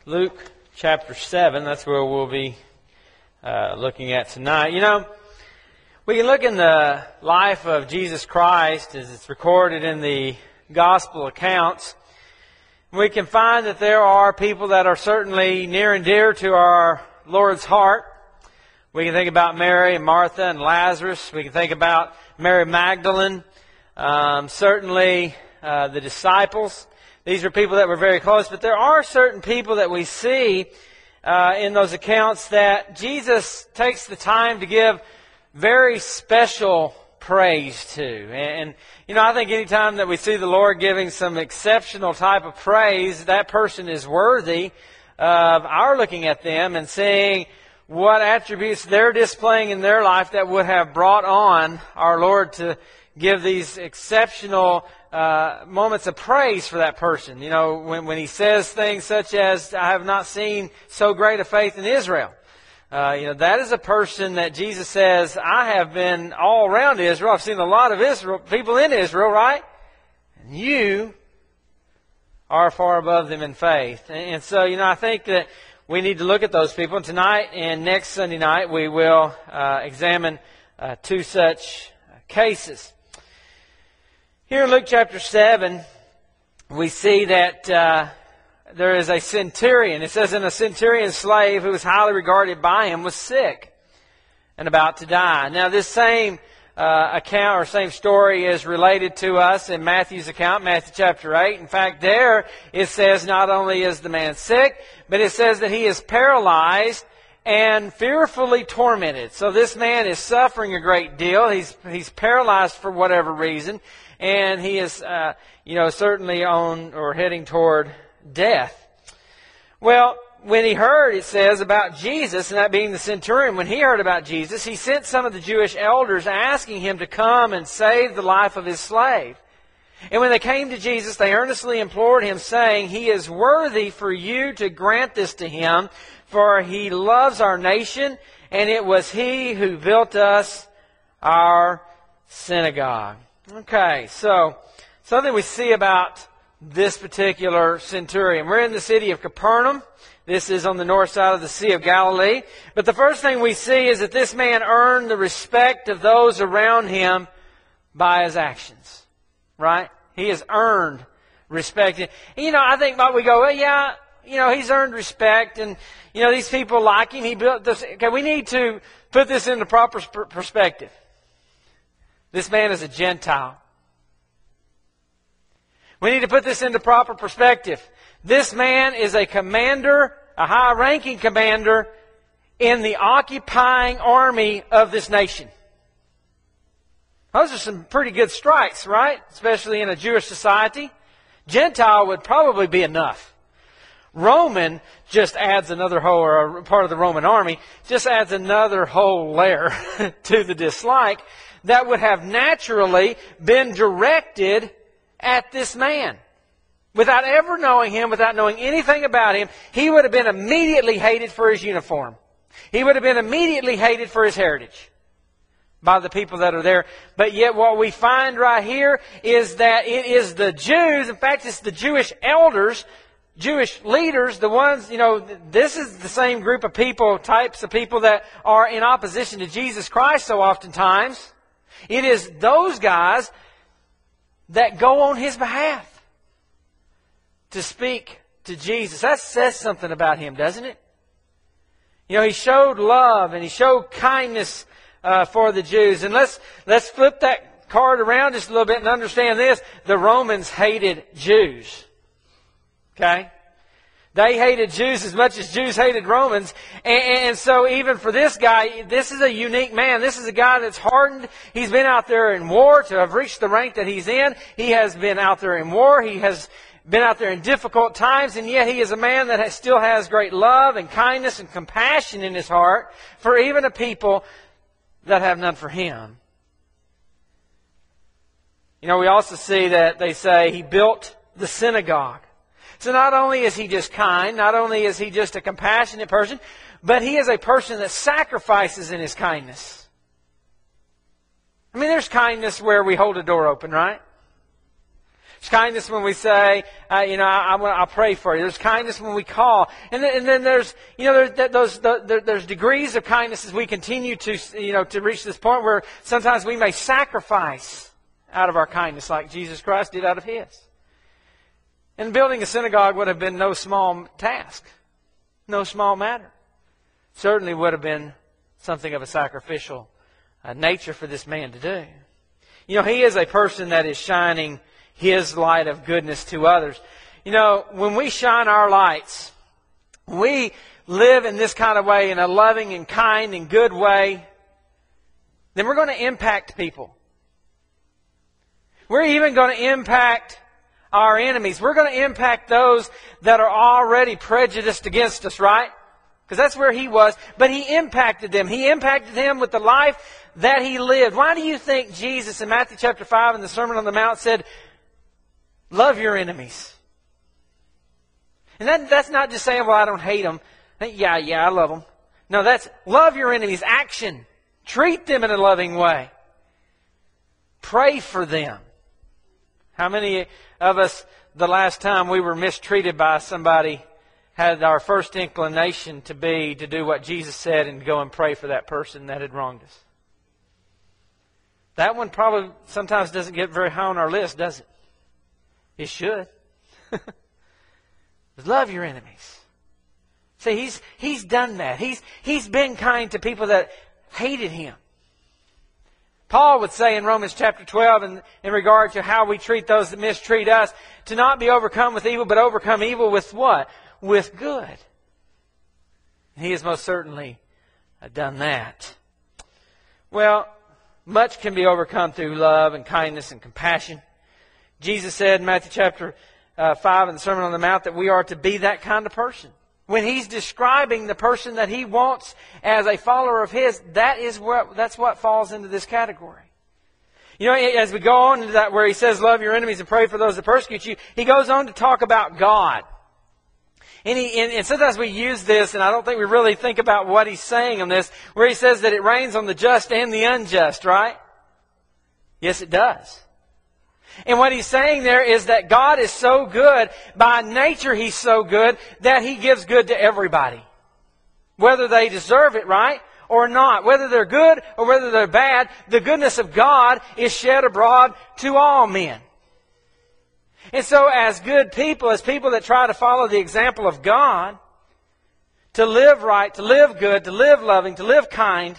Luke chapter 7. That's where we'll be looking at tonight. You know, we can look in the life of Jesus Christ as it's recorded in the gospel accounts. We can find that there are people that are certainly near and dear to our Lord's heart. We can think about Mary and Martha and Lazarus. We can think about Mary Magdalene. Certainly the disciples. These are people that were very close. But there are certain people that we see in those accounts that Jesus takes the time to give very special praise to. And you know, I think any time that we see the Lord giving some exceptional type of praise, that person is worthy of our looking at them and seeing what attributes they're displaying in their life that would have brought on our Lord to give these exceptional moments of praise for that person. You know, when He says things such as, I have not seen so great a faith in Israel. That is a person that Jesus says, I have been all around Israel. I've seen a lot of people in Israel, right? And you are far above them in faith. And so, I think that we need to look at those people. And tonight and next Sunday night, we will examine two such cases. Here in Luke chapter 7, we see that there is a centurion. It says, and a centurion's slave who was highly regarded by him was sick and about to die. Now this same account or same story is related to us in Matthew's account, Matthew chapter 8. In fact, there it says not only is the man sick, but it says that he is paralyzed and fearfully tormented. So this man is suffering a great deal. He's paralyzed for whatever reason, and he is certainly on or heading toward death. Well, when he heard, it says, about Jesus, and that being the centurion, when he heard about Jesus, he sent some of the Jewish elders asking him to come and save the life of his slave. And when they came to Jesus, they earnestly implored him, saying, He is worthy for you to grant this to him, for he loves our nation, and it was he who built us our synagogue. Okay, so something we see about this particular centurion. We're in the city of Capernaum. This is on the north side of the Sea of Galilee. But the first thing we see is that this man earned the respect of those around him by his actions. Right? He has earned respect. And, I think about we go, well, yeah, he's earned respect, and, these people like him. He built this. Okay, we need to put this into proper perspective. This man is a Gentile. We need to put this into proper perspective. This man is a commander, a high-ranking commander in the occupying army of this nation. Those are some pretty good strikes, right? Especially in a Jewish society. Gentile would probably be enough. Roman just adds another whole, or a part of the Roman army, just adds another whole layer to the dislike that would have naturally been directed at this man. Without ever knowing him, without knowing anything about him, he would have been immediately hated for his uniform. He would have been immediately hated for his heritage by the people that are there. But yet what we find right here is that it is the Jews, in fact it's the Jewish elders, Jewish leaders, the ones, this is the same group of people, types of people that are in opposition to Jesus Christ so oftentimes. It is those guys that go on His behalf to speak to Jesus. That says something about Him, doesn't it? He showed love and He showed kindness for the Jews. And let's flip that card around just a little bit and understand this. The Romans hated Jews. Okay? They hated Jews as much as Jews hated Romans. And so even for this guy, this is a unique man. This is a guy that's hardened. He's been out there in war to have reached the rank that he's in. He has been out there in war. He has been out there in difficult times. And yet he is a man that still has great love and kindness and compassion in his heart for even a people that have none for him. We also see that they say he built the synagogue. So not only is he just kind, not only is he just a compassionate person, but he is a person that sacrifices in his kindness. There's kindness where we hold a door open, right? There's kindness when we say, I'll pray for you. There's kindness when we call. And then there's, there's degrees of kindness as we continue to reach this point where sometimes we may sacrifice out of our kindness like Jesus Christ did out of His. And building a synagogue would have been no small task, no small matter. Certainly would have been something of a sacrificial nature for this man to do. He is a person that is shining His light of goodness to others. When we shine our lights, we live in this kind of way, in a loving and kind and good way, then we're going to impact people. We're even going to impact our enemies. We're going to impact those that are already prejudiced against us, right? Because that's where He was. But He impacted them. He impacted them with the life that He lived. Why do you think Jesus in Matthew chapter 5 in the Sermon on the Mount said, love your enemies? And that's not just saying, well, I don't hate them. Yeah, I love them. No, that's love your enemies. Action. Treat them in a loving way. Pray for them. How many of us, the last time we were mistreated by somebody, had our first inclination to do what Jesus said and go and pray for that person that had wronged us? That one probably sometimes doesn't get very high on our list, does it? It should. Love your enemies. See, he's done that. He's been kind to people that hated Him. Paul would say in Romans chapter 12 in regard to how we treat those that mistreat us, to not be overcome with evil, but overcome evil with what? With good. And He has most certainly done that. Well, much can be overcome through love and kindness and compassion. Jesus said in Matthew chapter 5 in the Sermon on the Mount that we are to be that kind of person. When He's describing the person that He wants as a follower of His, that's what falls into this category. As we go on into that where He says, love your enemies and pray for those that persecute you, He goes on to talk about God. And sometimes we use this, and I don't think we really think about what He's saying on this, where He says that it rains on the just and the unjust, right? Yes, it does. And what He's saying there is that God is so good, by nature He's so good, that He gives good to everybody. Whether they deserve it, right? Or not. Whether they're good or whether they're bad, the goodness of God is shed abroad to all men. And so as good people, as people that try to follow the example of God, to live right, to live good, to live loving, to live kind,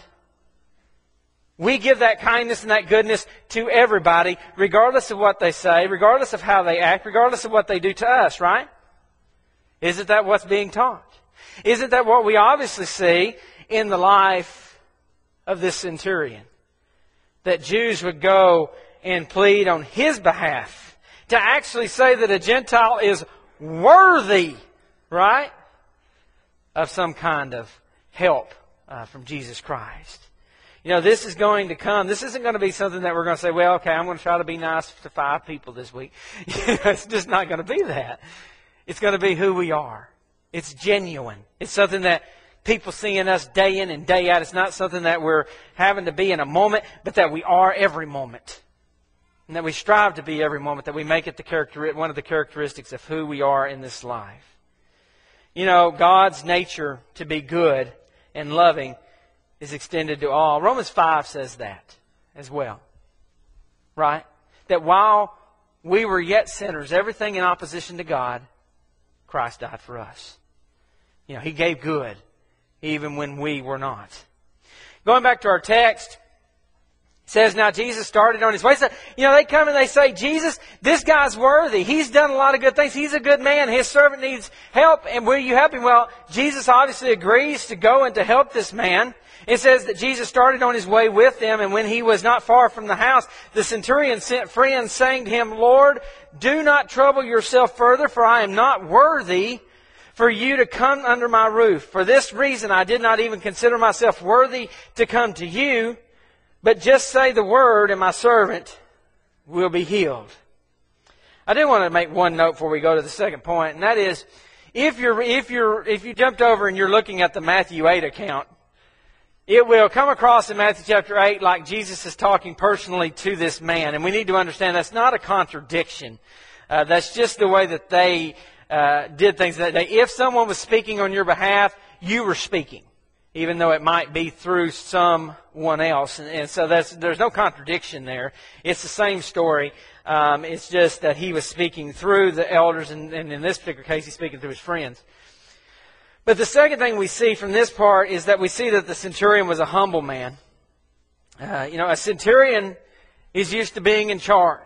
we give that kindness and that goodness to everybody, regardless of what they say, regardless of how they act, regardless of what they do to us, right? Isn't that what's being taught? Isn't that what we obviously see in the life of this centurion? That Jews would go and plead on his behalf to actually say that a Gentile is worthy, right, of some kind of help from Jesus Christ. This is going to come. This isn't going to be something that we're going to say, well, okay, I'm going to try to be nice to 5 people this week. It's just not going to be that. It's going to be who we are. It's genuine. It's something that people see in us day in and day out. It's not something that we're having to be in a moment, but that we are every moment. And that we strive to be every moment, that we make it one of the characteristics of who we are in this life. God's nature to be good and loving is extended to all. Romans 5 says that as well. Right? That while we were yet sinners, everything in opposition to God, Christ died for us. He gave good even when we were not. Going back to our text, it says, now Jesus started on His way. So, they come and they say, Jesus, this guy's worthy. He's done a lot of good things. He's a good man. His servant needs help. And will you help him? Well, Jesus obviously agrees to go and to help this man. It says that Jesus started on His way with them, and when He was not far from the house, the centurion sent friends, saying to Him, Lord, do not trouble Yourself further, for I am not worthy for You to come under my roof. For this reason I did not even consider myself worthy to come to You, but just say the word, and my servant will be healed. I do want to make one note before we go to the second point, and that is, if you jumped over and you're looking at the Matthew 8 account, it will come across in Matthew chapter 8 like Jesus is talking personally to this man. And we need to understand that's not a contradiction. That's just the way that they did things that day. If someone was speaking on your behalf, you were speaking, even though it might be through someone else. And so there's no contradiction there. It's the same story. It's just that he was speaking through the elders, and in this particular case, he's speaking through his friends. But the second thing we see from this part is that we see that the centurion was a humble man. A centurion is used to being in charge.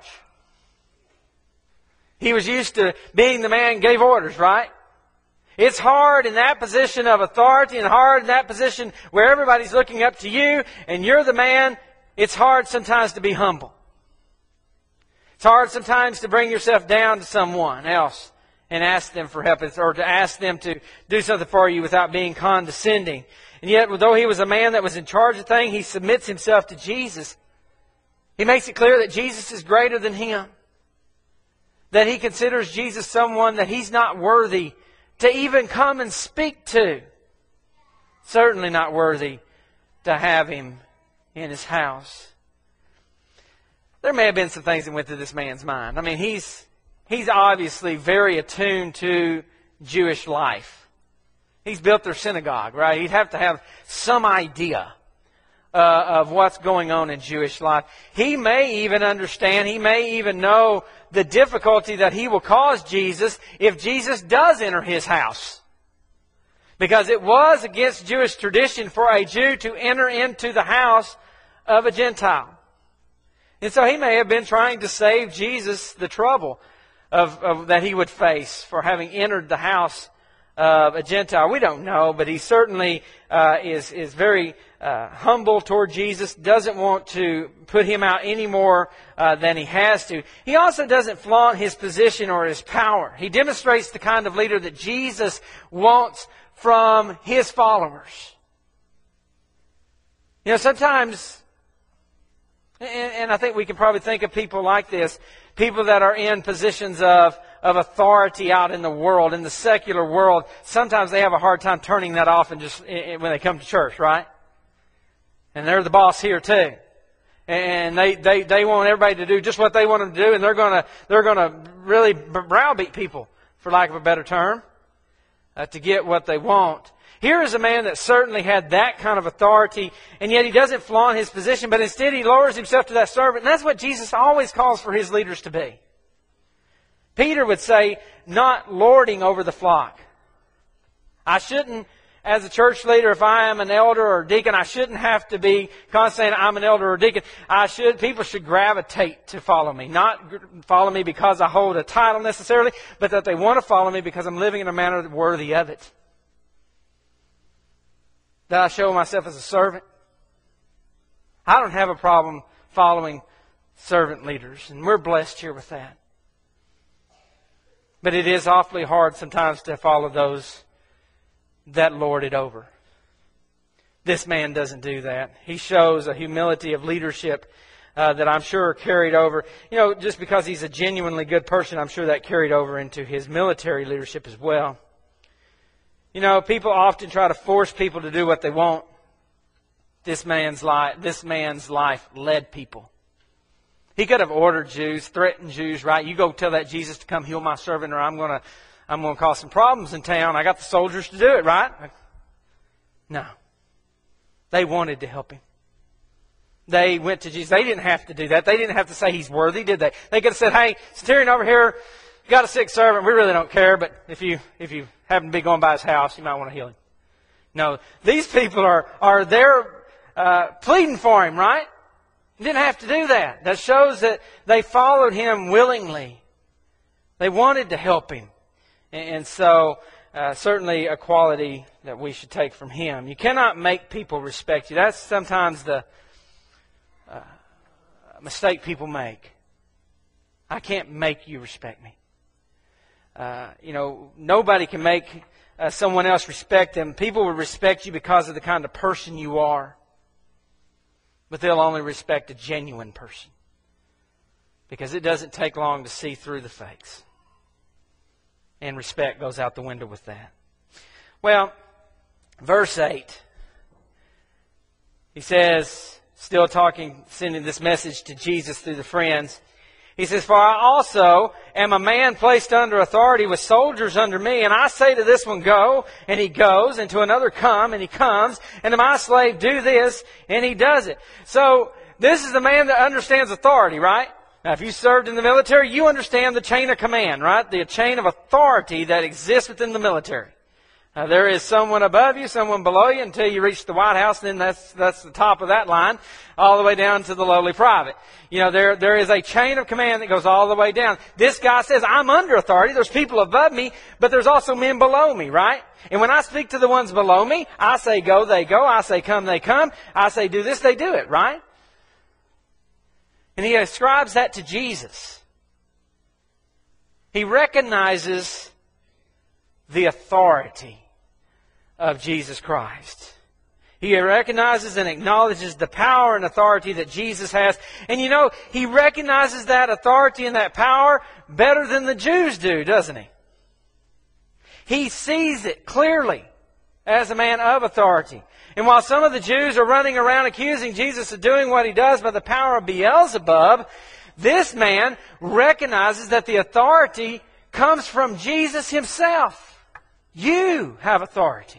He was used to being the man who gave orders, right? It's hard in that position of authority and hard in that position where everybody's looking up to you and you're the man. It's hard sometimes to be humble. It's hard sometimes to bring yourself down to someone else and ask them for help, or to ask them to do something for you without being condescending. And yet, though he was a man that was in charge of things, he submits himself to Jesus. He makes it clear that Jesus is greater than him. That he considers Jesus someone that he's not worthy to even come and speak to. Certainly not worthy to have him in his house. There may have been some things that went through this man's mind. I mean, he's obviously very attuned to Jewish life. He's built their synagogue, right? He'd have to have some idea of what's going on in Jewish life. He may even understand, he may even know the difficulty that he will cause Jesus if Jesus does enter his house. Because it was against Jewish tradition for a Jew to enter into the house of a Gentile. And so he may have been trying to save Jesus the trouble of that he would face for having entered the house of a Gentile. We don't know, but he certainly is very humble toward Jesus, doesn't want to put him out any more than he has to. He also doesn't flaunt his position or his power. He demonstrates the kind of leader that Jesus wants from his followers. Sometimes, and I think we can probably think of people like this, people that are in positions of authority out in the world, in the secular world. Sometimes they have a hard time turning that off and just when they come to church, right? And they're the boss here too. And they want everybody to do just what they want them to do, and they're gonna really browbeat people, for lack of a better term, to get what they want. Here is a man that certainly had that kind of authority, and yet he doesn't flaunt his position, but instead he lowers himself to that servant. And that's what Jesus always calls for his leaders to be. Peter would say, not lording over the flock. I shouldn't, as a church leader, if I am an elder or deacon, I shouldn't have to be constantly saying I'm an elder or deacon. People should gravitate to follow me. Not follow me because I hold a title necessarily, but that they want to follow me because I'm living in a manner worthy of it. That I show myself as a servant. I don't have a problem following servant leaders, and we're blessed here with that. But it is awfully hard sometimes to follow those that lord it over. This man doesn't do that. He shows a humility of leadership that I'm sure carried over. Just because he's a genuinely good person, I'm sure that carried over into his military leadership as well. People often try to force people to do what they want. This man's life led people. He could have ordered Jews, threatened Jews, right? You go tell that Jesus to come heal my servant, or I'm going to cause some problems in town. I got the soldiers to do it, right? No. They wanted to help him. They went to Jesus. They didn't have to do that. They didn't have to say he's worthy, did they? They could have said, hey, centurion over here, got a sick servant. We really don't care, but if you happen to be going by his house, you might want to heal him. No, these people are there pleading for him, right? Didn't have to do that. That shows that they followed him willingly. They wanted to help him. And so, certainly a quality that we should take from him. You cannot make people respect you. That's sometimes the mistake people make. I can't make you respect me. Nobody can make someone else respect them. People will respect you because of the kind of person you are. But they'll only respect a genuine person. Because it doesn't take long to see through the fakes. And respect goes out the window with that. Well, verse 8. He says, still talking, sending this message to Jesus through the friends. He says, "For I also am a man placed under authority with soldiers under me, and I say to this one, go, and he goes, and to another, come, and he comes, and to my slave, do this, and he does it." So, this is the man that understands authority, right? Now, if you served in the military, you understand the chain of command, right? The chain of authority that exists within the military. There is someone above you, someone below you, until you reach the White House, then that's the top of that line, all the way down to the lowly private. You know, there is a chain of command that goes all the way down. This guy says, I'm under authority, there's people above me, but there's also men below me, right? And when I speak to the ones below me, I say go, they go, I say come, they come, I say do this, they do it, right? And he ascribes that to Jesus. He recognizes the authority of Jesus Christ. He recognizes and acknowledges the power and authority that Jesus has. And you know, he recognizes that authority and that power better than the Jews do, doesn't he? He sees it clearly as a man of authority. And while some of the Jews are running around accusing Jesus of doing what he does by the power of Beelzebub, this man recognizes that the authority comes from Jesus himself. You have authority.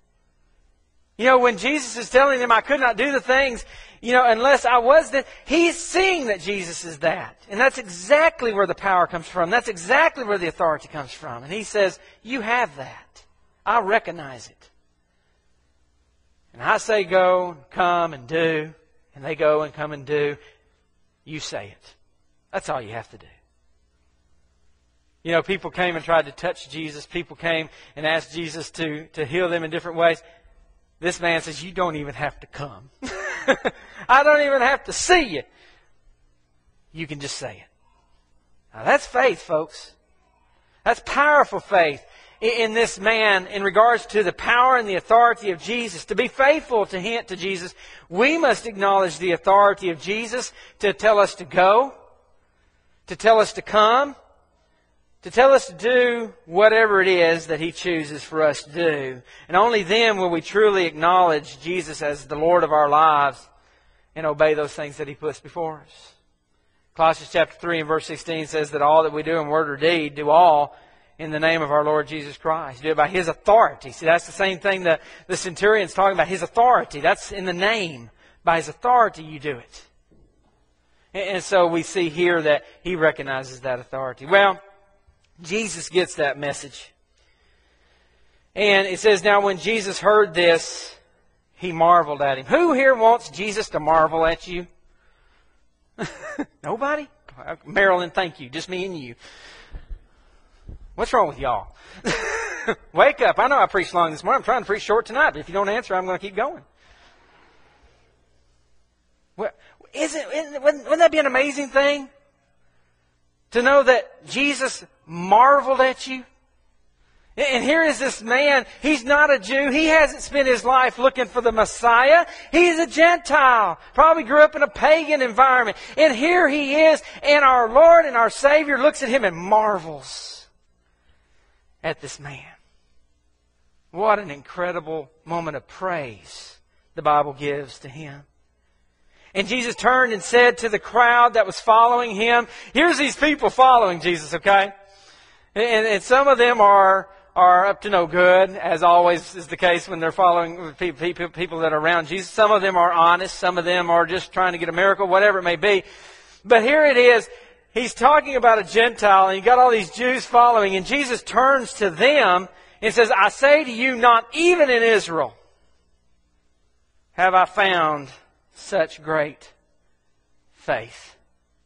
You know, when Jesus is telling them, I could not do the things, unless I was that, he's seeing that Jesus is that. And that's exactly where the power comes from. That's exactly where the authority comes from. And he says, you have that. I recognize it. And I say go, come, and do. And they go and come and do. You say it. That's all you have to do. You know, people came and tried to touch Jesus. People came and asked Jesus to heal them in different ways. This man says, you don't even have to come. I don't even have to see you. You can just say it. Now that's faith, folks. That's powerful faith in this man in regards to the power and the authority of Jesus. To be faithful to Jesus, we must acknowledge the authority of Jesus to tell us to go, to tell us to come, to tell us to do whatever it is that He chooses for us to do. And only then will we truly acknowledge Jesus as the Lord of our lives and obey those things that He puts before us. Colossians chapter 3 and verse 16 says that all that we do in word or deed, do all in the name of our Lord Jesus Christ. Do it by His authority. See, that's the same thing that the centurion's talking about, His authority. That's in the name. By His authority you do it. And so we see here that He recognizes that authority. Well, Jesus gets that message. And it says, now when Jesus heard this, He marveled at Him. Who here wants Jesus to marvel at you? Nobody? Marilyn, thank you. Just me and you. What's wrong with y'all? Wake up. I know I preached long this morning. I'm trying to preach short tonight. But if you don't answer, I'm going to keep going. Well, wouldn't that be an amazing thing? To know that Jesus marveled at you? And here is this man. He's not a Jew. He hasn't spent his life looking for the Messiah. He's a Gentile. Probably grew up in a pagan environment. And here he is. And our Lord and our Savior looks at him and marvels at this man. What an incredible moment of praise the Bible gives to him. And Jesus turned and said to the crowd that was following Him, here's these people following Jesus, okay? And some of them are up to no good, as always is the case when they're following people that are around Jesus. Some of them are honest. Some of them are just trying to get a miracle, whatever it may be. But here it is. He's talking about a Gentile, and you got all these Jews following, and Jesus turns to them and says, I say to you, not even in Israel have I found such great faith.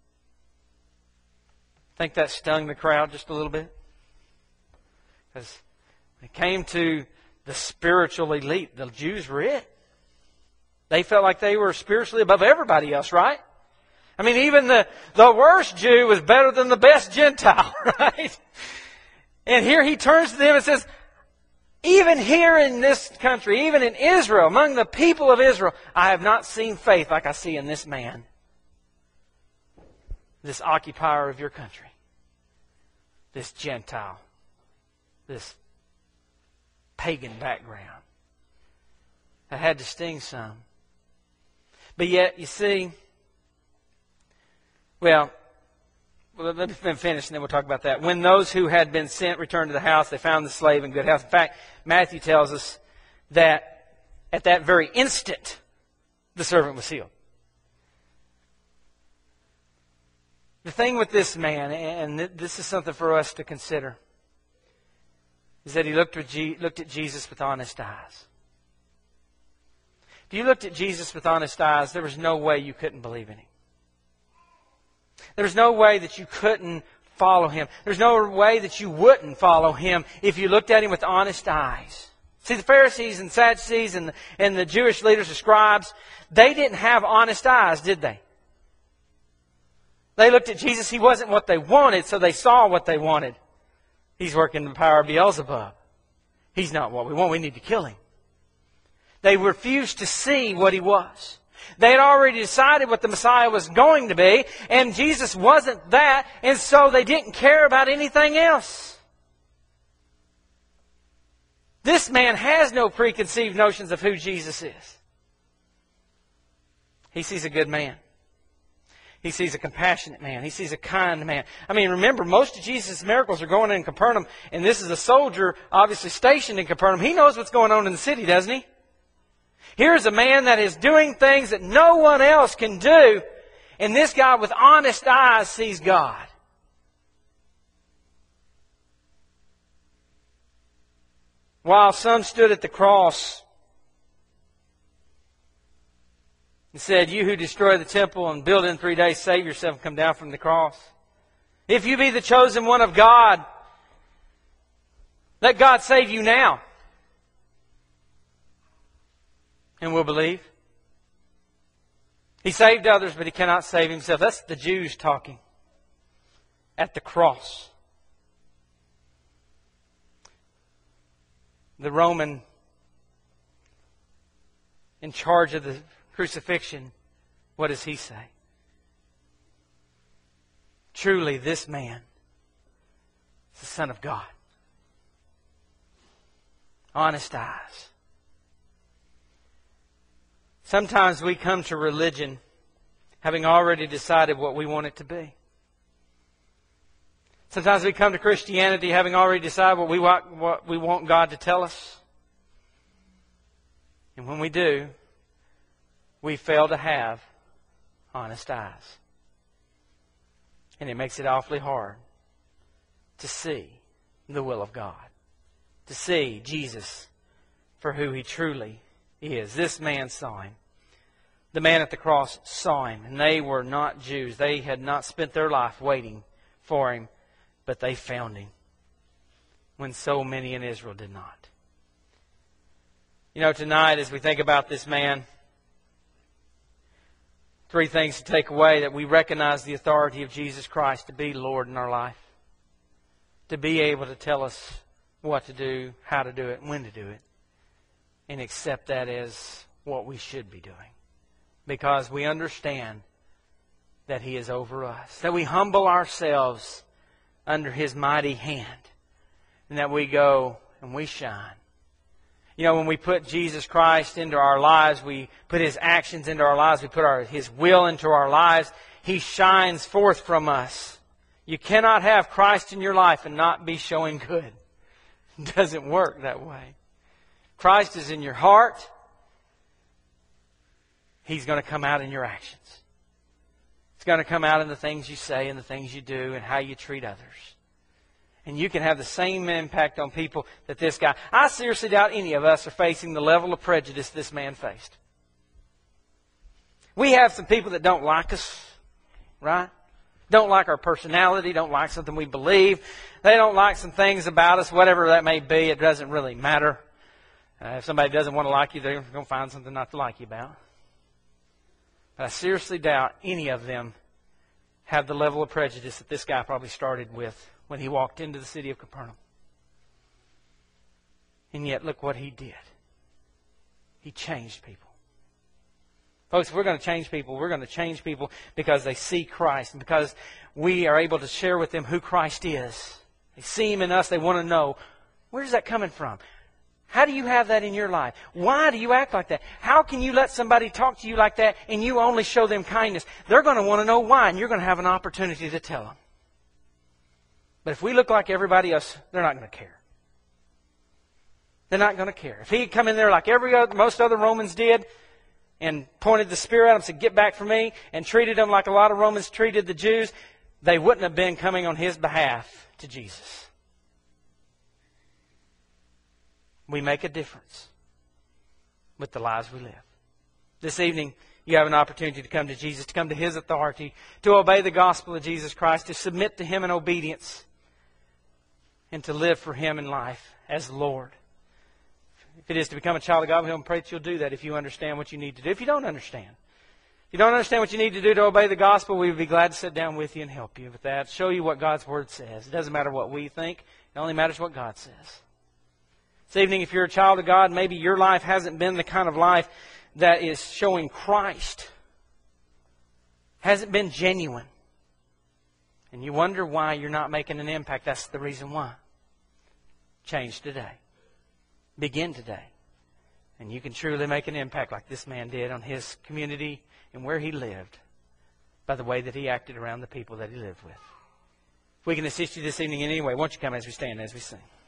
Think that stung the crowd just a little bit? Because when it came to the spiritual elite, the Jews were it. They felt like they were spiritually above everybody else, right? I mean, even the worst Jew was better than the best Gentile, right? And here he turns to them and says, even here in this country, even in Israel, among the people of Israel, I have not seen faith like I see in this man, this occupier of your country, this Gentile, this pagan background. That had to sting some. But yet, you see, well, Well, let me finish and then we'll talk about that. When those who had been sent returned to the house, they found the slave in good health. In fact, Matthew tells us that at that very instant, the servant was healed. The thing with this man, and this is something for us to consider, is that he looked at Jesus with honest eyes. If you looked at Jesus with honest eyes, there was no way you couldn't believe in Him. There was no way that you couldn't follow Him. There's no way that you wouldn't follow Him if you looked at Him with honest eyes. See, the Pharisees and Sadducees and the Jewish leaders, the scribes, they didn't have honest eyes, did they? They looked at Jesus. He wasn't what they wanted, so they saw what they wanted. He's working the power of Beelzebub. He's not what we want. We need to kill Him. They refused to see what He was. They had already decided what the Messiah was going to be, and Jesus wasn't that, and so they didn't care about anything else. This man has no preconceived notions of who Jesus is. He sees a good man. He sees a compassionate man. He sees a kind man. I mean, remember, most of Jesus' miracles are going on in Capernaum, and this is a soldier obviously stationed in Capernaum. He knows what's going on in the city, doesn't he? Here's a man that is doing things that no one else can do, and this guy with honest eyes sees God. While some stood at the cross and said, "You who destroy the temple and build it in 3 days, save yourself and come down from the cross. If you be the chosen one of God, let God save you now." And we'll believe. He saved others, but He cannot save Himself. That's the Jews talking at the cross. The Roman in charge of the crucifixion, what does he say? Truly, this man is the Son of God. Honest eyes. Sometimes we come to religion having already decided what we want it to be. Sometimes we come to Christianity having already decided what we want God to tell us. And when we do, we fail to have honest eyes. And it makes it awfully hard to see the will of God. To see Jesus for who He truly is. This man saw Him. The man at the cross saw Him. And they were not Jews. They had not spent their life waiting for Him. But they found Him. When so many in Israel did not. You know, tonight as we think about this man, 3 things to take away: that we recognize the authority of Jesus Christ to be Lord in our life. To be able to tell us what to do, how to do it, when to do it. And accept that as what we should be doing. Because we understand that He is over us. That we humble ourselves under His mighty hand. And that we go and we shine. You know, when we put Jesus Christ into our lives, we put His actions into our lives, we put His will into our lives, He shines forth from us. You cannot have Christ in your life and not be showing good. It doesn't work that way. Christ is in your heart. He's going to come out in your actions. It's going to come out in the things you say and the things you do and how you treat others. And you can have the same impact on people that this guy. I seriously doubt any of us are facing the level of prejudice this man faced. We have some people that don't like us, right? Don't like our personality, don't like something we believe. They don't like some things about us, whatever that may be. It doesn't really matter. If somebody doesn't want to like you, they're going to find something not to like you about. But I seriously doubt any of them have the level of prejudice that this guy probably started with when he walked into the city of Capernaum. And yet, look what he did. He changed people. Folks, if we're going to change people, we're going to change people because they see Christ and because we are able to share with them who Christ is. They see Him in us. They want to know, where's that coming from? How do you have that in your life? Why do you act like that? How can you let somebody talk to you like that and you only show them kindness? They're going to want to know why, and you're going to have an opportunity to tell them. But if we look like everybody else, they're not going to care. They're not going to care. If he had come in there like most other Romans did and pointed the spear at them and said, "Get back from me," and treated them like a lot of Romans treated the Jews, they wouldn't have been coming on his behalf to Jesus. We make a difference with the lives we live. This evening, you have an opportunity to come to Jesus, to come to His authority, to obey the gospel of Jesus Christ, to submit to Him in obedience, and to live for Him in life as Lord. If it is to become a child of God, we hope and pray that you'll do that if you understand what you need to do. If you don't understand what you need to do to obey the gospel, we would be glad to sit down with you and help you with that. Show you what God's Word says. It doesn't matter what we think. It only matters what God says. This evening, if you're a child of God, maybe your life hasn't been the kind of life that is showing Christ. Hasn't been genuine. And you wonder why you're not making an impact. That's the reason why. Change today. Begin today. And you can truly make an impact like this man did on his community and where he lived by the way that he acted around the people that he lived with. If we can assist you this evening in any way, won't you come as we stand, as we sing?